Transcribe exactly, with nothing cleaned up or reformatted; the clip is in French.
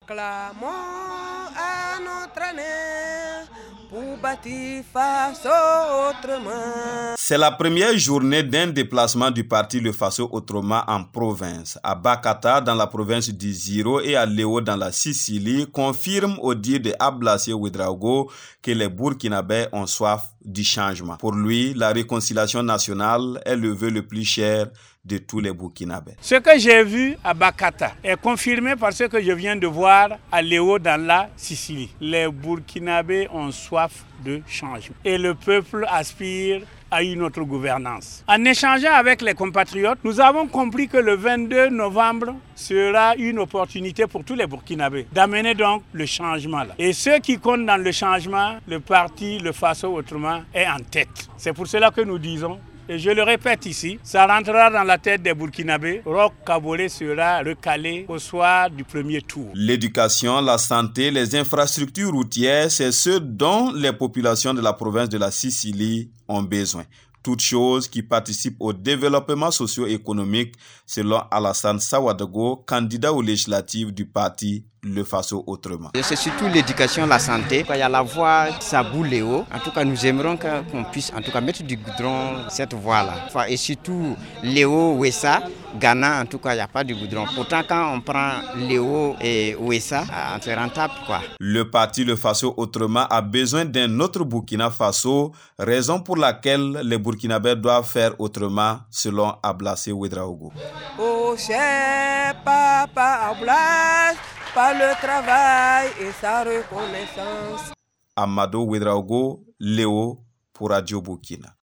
Acclamons à notre année pour bâtir Faso autrement. C'est la première journée d'un déplacement du parti Le Faso autrement en province. À Bakata, dans la province du Ziro, et à Léo, dans la Sicile, confirme au dire de Ablassé Ouedraogo que les Burkinabés ont soif du changement. Pour lui, la réconciliation nationale est le vœu le plus cher de tous les Burkinabés. Ce que j'ai vu à Bakata est confirmé par ce que je viens de voir à Léo dans la Sicile. Les Burkinabés ont soif de changement et le peuple aspire à une autre gouvernance. En échangeant avec les compatriotes, nous avons compris que le vingt-deux novembre sera une opportunité pour tous les Burkinabés d'amener donc le changement là. Et ceux qui comptent dans le changement, le parti Le Faso autrement est en tête. C'est pour cela que nous disons, et je le répète ici, ça rentrera dans la tête des Burkinabés. Roch Kaboré sera recalé au soir du premier tour. L'éducation, la santé, les infrastructures routières, c'est ce dont les populations de la province de la Sicile ont besoin. Toutes choses qui participent au développement socio-économique, selon Alassane Saouadago, candidat aux législatives du parti Le Faso autrement. C'est surtout l'éducation, la santé. Il y a la voie Sabou Léo. En tout cas, nous aimerions qu'on puisse en tout cas mettre du goudron cette voie-là. Enfin, et surtout Léo Ouessa, Ghana, en tout cas, il n'y a pas de goudron. Pourtant, quand on prend Léo et Ouessa, c'est rentable, quoi. Le parti Le Faso autrement a besoin d'un autre Burkina Faso, raison pour laquelle les Burkinabés doivent faire autrement, selon Ablassé Ouedraogo. Oh, cher papa Ablassé, par le travail et sa reconnaissance. Amado Ouedraogo, Léo pour Radio Burkina.